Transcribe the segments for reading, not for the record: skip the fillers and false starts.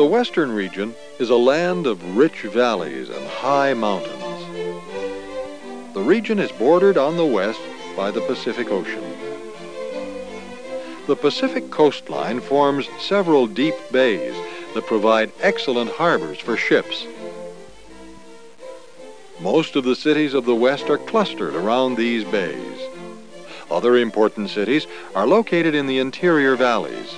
western region is a land of rich valleys and high mountains. The region is bordered on the west by the Pacific Ocean. The Pacific coastline forms several deep bays that provide excellent harbors for ships. Most of the cities of the West are clustered around these bays. Other important cities are located in the interior valleys.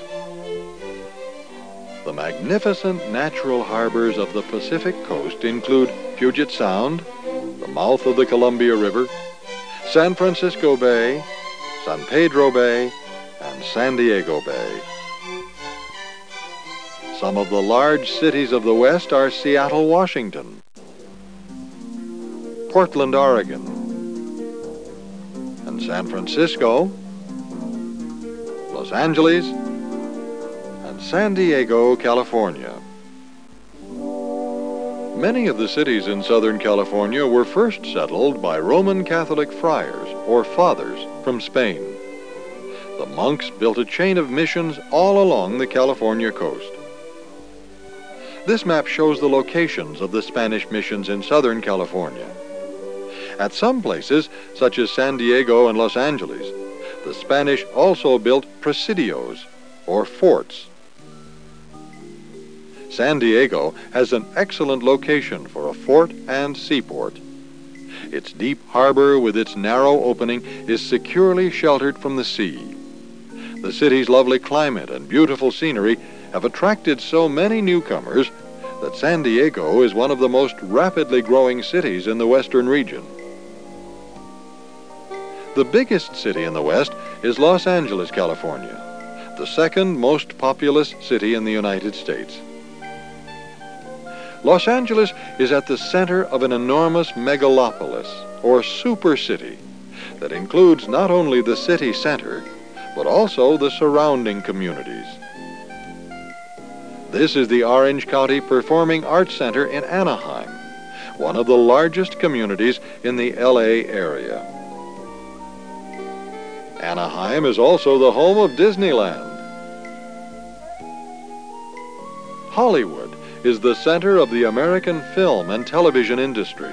The magnificent natural harbors of the Pacific coast include Puget Sound, the mouth of the Columbia River, San Francisco Bay, San Pedro Bay, and San Diego Bay. Some of the large cities of the West are Seattle, Washington, Portland, Oregon, and San Francisco, Los Angeles, and San Diego, California. Many of the cities in Southern California were first settled by Roman Catholic friars or fathers from Spain. The monks built a chain of missions all along the California coast. This map shows the locations of the Spanish missions in Southern California. At some places, such as San Diego and Los Angeles, the Spanish also built presidios, or forts. San Diego has an excellent location for a fort and seaport. Its deep harbor with its narrow opening is securely sheltered from the sea. The city's lovely climate and beautiful scenery have attracted so many newcomers that San Diego is one of the most rapidly growing cities in the western region. The biggest city in the West is Los Angeles, California, the second most populous city in the United States. Los Angeles is at the center of an enormous megalopolis, or super city, that includes not only the city center, but also the surrounding communities. This is the Orange County Performing Arts Center in Anaheim, one of the largest communities in the LA area. Anaheim is also the home of Disneyland. Hollywood is the center of the American film and television industries.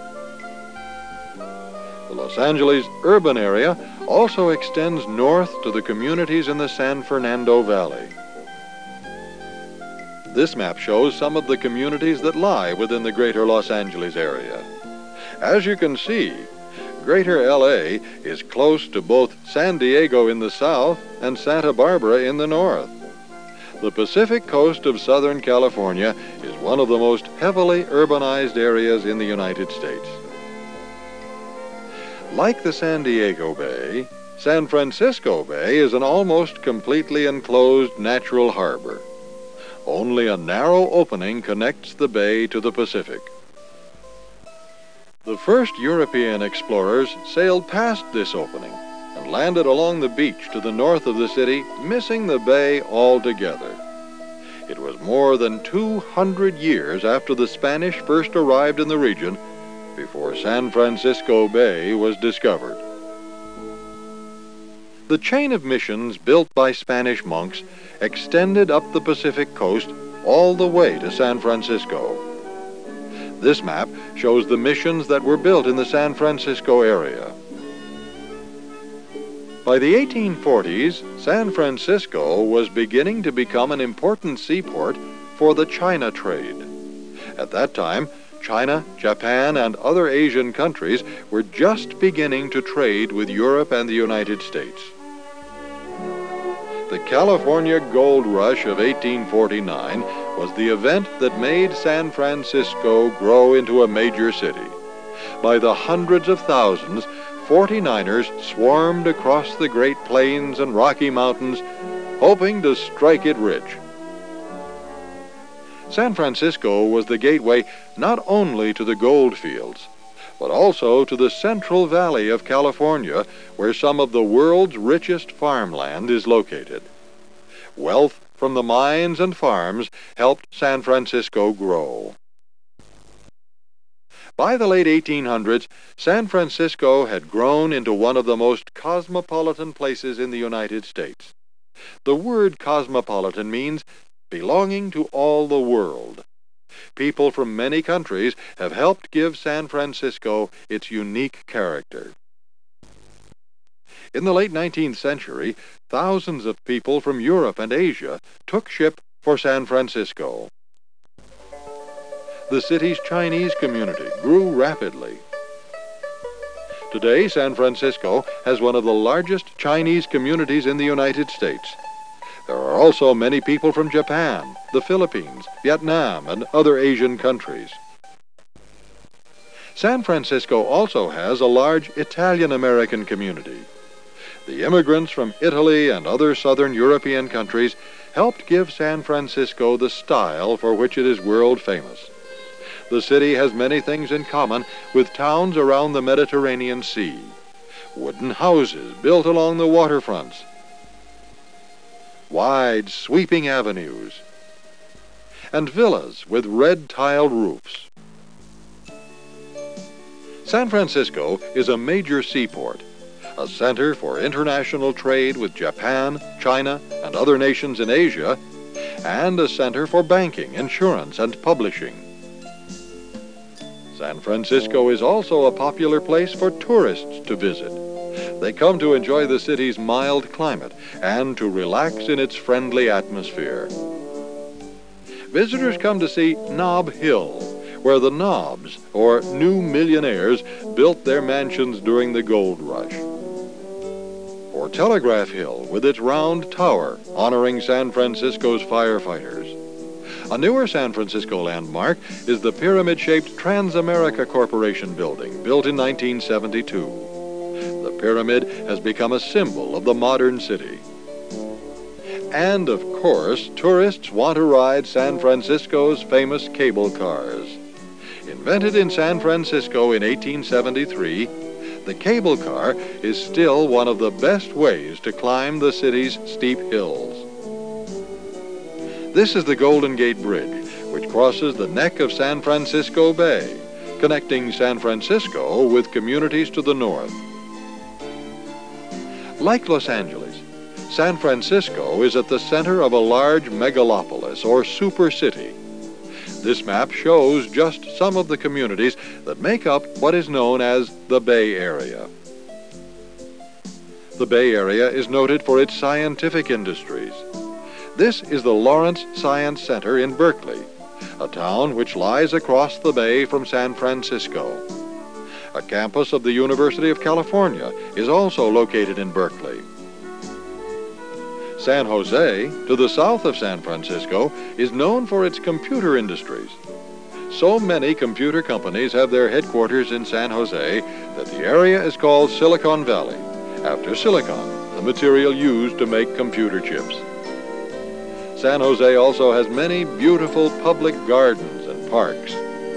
The Los Angeles urban area also extends north to the communities in the San Fernando Valley. This map shows some of the communities that lie within the greater Los Angeles area. As you can see, Greater LA is close to both San Diego in the south and Santa Barbara in the north. The Pacific coast of Southern California is one of the most heavily urbanized areas in the United States. Like the San Diego Bay, San Francisco Bay is an almost completely enclosed natural harbor. Only a narrow opening connects the bay to the Pacific. The first European explorers sailed past this opening and landed along the beach to the north of the city, missing the bay altogether. It was more than 200 years after the Spanish first arrived in the region before San Francisco Bay was discovered. The chain of missions built by Spanish monks extended up the Pacific coast all the way to San Francisco. This map shows the missions that were built in the San Francisco area. By the 1840s, San Francisco was beginning to become an important seaport for the China trade. At that time, China, Japan, and other Asian countries were just beginning to trade with Europe and the United States. The California Gold Rush of 1849 was the event that made San Francisco grow into a major city. By the hundreds of thousands, 49ers swarmed across the Great Plains and Rocky Mountains, hoping to strike it rich. San Francisco was the gateway not only to the gold fields, but also to the Central Valley of California, where some of the world's richest farmland is located. Wealth from the mines and farms helped San Francisco grow. By the late 1800s, San Francisco had grown into one of the most cosmopolitan places in the United States. The word cosmopolitan means belonging to all the world. People from many countries have helped give San Francisco its unique character. In the late 19th century, thousands of people from Europe and Asia took ship for San Francisco. The city's Chinese community grew rapidly. Today, San Francisco has one of the largest Chinese communities in the United States. There are also many people from Japan, the Philippines, Vietnam, and other Asian countries. San Francisco also has a large Italian-American community. The immigrants from Italy and other southern European countries helped give San Francisco the style for which it is world famous. The city has many things in common with towns around the Mediterranean Sea. Wooden houses built along the waterfronts, wide sweeping avenues, and villas with red tiled roofs. San Francisco is a major seaport, a center for international trade with Japan, China, and other nations in Asia, and a center for banking, insurance, and publishing. San Francisco is also a popular place for tourists to visit. They come to enjoy the city's mild climate and to relax in its friendly atmosphere. Visitors come to see Nob Hill, where the Nobs, or new millionaires, built their mansions during the gold rush. Or Telegraph Hill, with its round tower honoring San Francisco's firefighters. A newer San Francisco landmark is the pyramid-shaped Transamerica Corporation building, built in 1972. The pyramid has become a symbol of the modern city. And, of course, tourists want to ride San Francisco's famous cable cars. Invented in San Francisco in 1873, the cable car is still one of the best ways to climb the city's steep hills. This is the Golden Gate Bridge, which crosses the neck of San Francisco Bay, connecting San Francisco with communities to the north. Like Los Angeles, San Francisco is at the center of a large megalopolis or super city. This map shows just some of the communities that make up what is known as the Bay Area. The Bay Area is noted for its scientific industries. This is the Lawrence Science Center in Berkeley, a town which lies across the bay from San Francisco. A campus of the University of California is also located in Berkeley. San Jose, to the south of San Francisco, is known for its computer industries. So many computer companies have their headquarters in San Jose that the area is called Silicon Valley, after silicon, the material used to make computer chips. San Jose also has many beautiful public gardens and parks.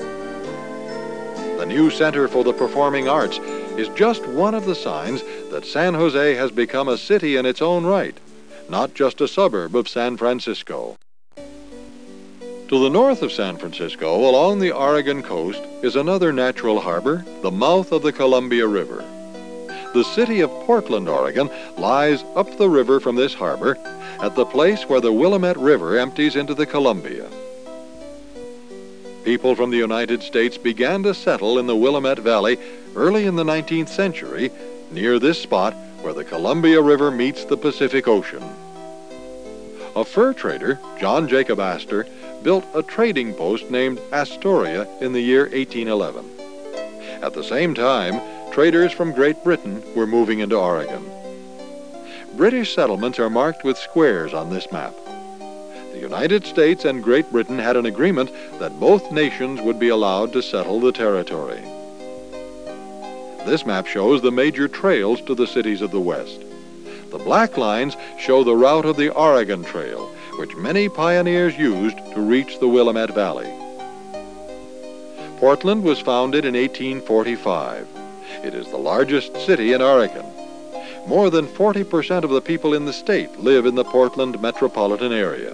The new Center for the Performing Arts is just one of the signs that San Jose has become a city in its own right, not just a suburb of San Francisco. To the north of San Francisco, along the Oregon coast, is another natural harbor, the mouth of the Columbia River. The city of Portland, Oregon, lies up the river from this harbor at the place where the Willamette River empties into the Columbia. People from the United States began to settle in the Willamette Valley early in the 19th century, near this spot where the Columbia River meets the Pacific Ocean. A fur trader, John Jacob Astor, built a trading post named Astoria in the year 1811. At the same time, traders from Great Britain were moving into Oregon. British settlements are marked with squares on this map. The United States and Great Britain had an agreement that both nations would be allowed to settle the territory. This map shows the major trails to the cities of the West. The black lines show the route of the Oregon Trail, which many pioneers used to reach the Willamette Valley. Portland was founded in 1845. It is the largest city in Oregon. More than 40% of the people in the state live in the Portland metropolitan area.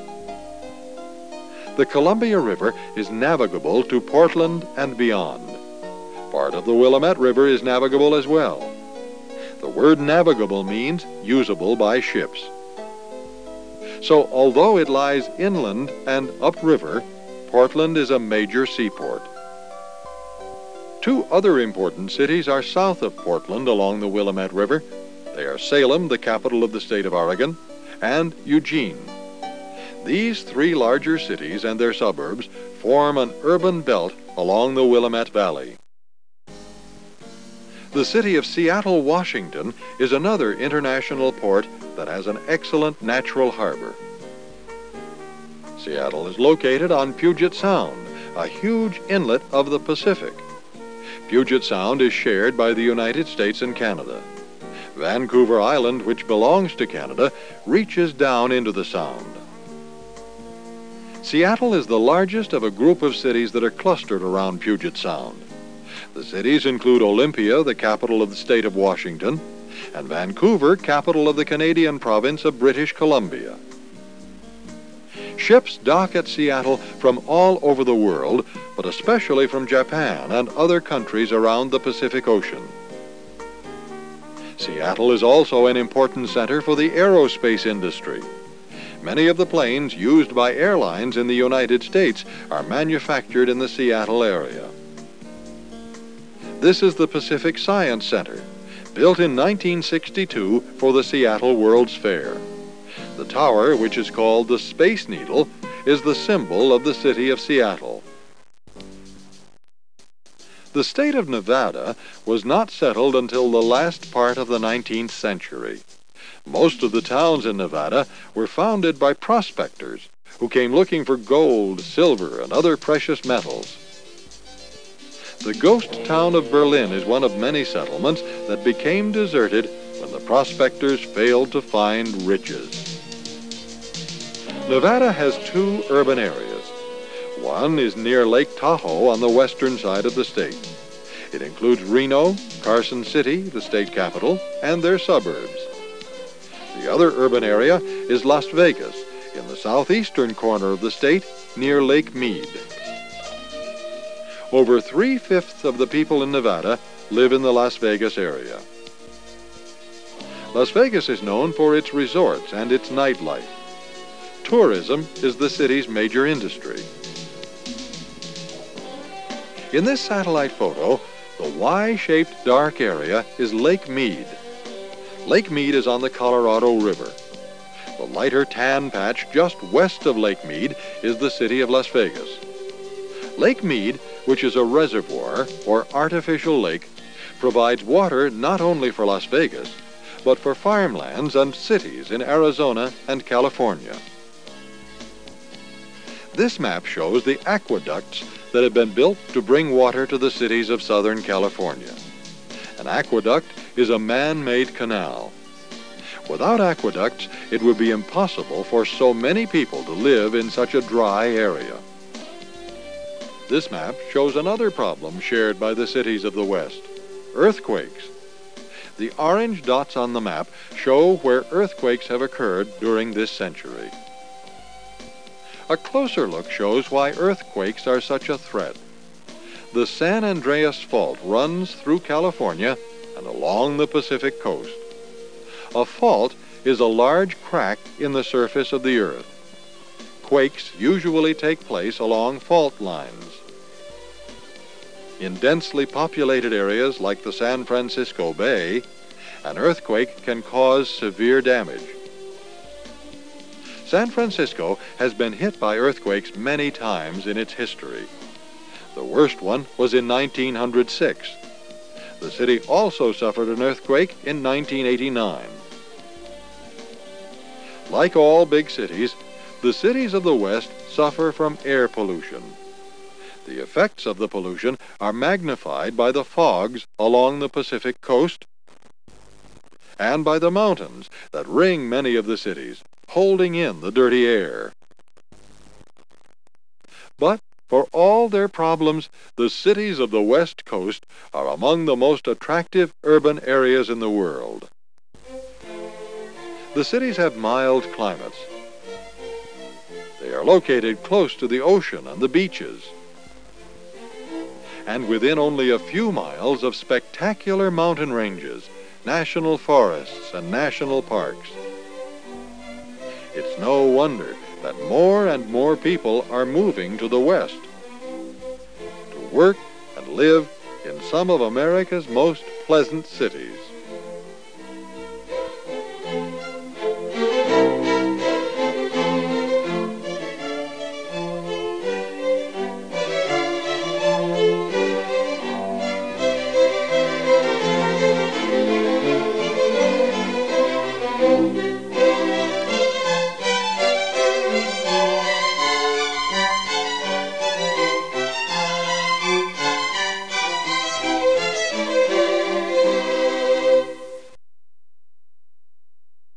The Columbia River is navigable to Portland and beyond. Part of the Willamette River is navigable as well. The word navigable means usable by ships. So although it lies inland and upriver, Portland is a major seaport. Two other important cities are south of Portland along the Willamette River. They are Salem, the capital of the state of Oregon, and Eugene. These three larger cities and their suburbs form an urban belt along the Willamette Valley. The city of Seattle, Washington is another international port that has an excellent natural harbor. Seattle is located on Puget Sound, a huge inlet of the Pacific. Puget Sound is shared by the United States and Canada. Vancouver Island, which belongs to Canada, reaches down into the sound. Seattle is the largest of a group of cities that are clustered around Puget Sound. The cities include Olympia, the capital of the state of Washington, and Vancouver, capital of the Canadian province of British Columbia. Ships dock at Seattle from all over the world, but especially from Japan and other countries around the Pacific Ocean. Seattle is also an important center for the aerospace industry. Many of the planes used by airlines in the United States are manufactured in the Seattle area. This is the Pacific Science Center, built in 1962 for the Seattle World's Fair. The tower, which is called the Space Needle, is the symbol of the city of Seattle. The state of Nevada was not settled until the last part of the 19th century. Most of the towns in Nevada were founded by prospectors who came looking for gold, silver, and other precious metals. The ghost town of Berlin is one of many settlements that became deserted when the prospectors failed to find riches. Nevada has two urban areas. One is near Lake Tahoe on the western side of the state. It includes Reno, Carson City, the state capital, and their suburbs. The other urban area is Las Vegas, in the southeastern corner of the state, near Lake Mead. Over 3/5 of the people in Nevada live in the Las Vegas area. Las Vegas is known for its resorts and its nightlife. Tourism is the city's major industry. In this satellite photo, the Y-shaped dark area is Lake Mead. Lake Mead is on the Colorado River. The lighter tan patch just west of Lake Mead is the city of Las Vegas. Lake Mead, which is a reservoir or artificial lake, provides water not only for Las Vegas, but for farmlands and cities in Arizona and California. This map shows the aqueducts that have been built to bring water to the cities of Southern California. An aqueduct is a man-made canal. Without aqueducts, it would be impossible for so many people to live in such a dry area. This map shows another problem shared by the cities of the West: earthquakes. The orange dots on the map show where earthquakes have occurred during this century. A closer look shows why earthquakes are such a threat. The San Andreas Fault runs through California and along the Pacific coast. A fault is a large crack in the surface of the earth. Quakes usually take place along fault lines. In densely populated areas like the San Francisco Bay, an earthquake can cause severe damage. San Francisco has been hit by earthquakes many times in its history. The worst one was in 1906. The city also suffered an earthquake in 1989. Like all big cities, the cities of the West suffer from air pollution. The effects of the pollution are magnified by the fogs along the Pacific coast and by the mountains that ring many of the cities, holding in the dirty air. But for all their problems, the cities of the West Coast are among the most attractive urban areas in the world. The cities have mild climates. They are located close to the ocean and the beaches, and within only a few miles of spectacular mountain ranges, national forests, and national parks. It's It's no wonder that more and more people are moving to the West to work and live in some of America's most pleasant cities.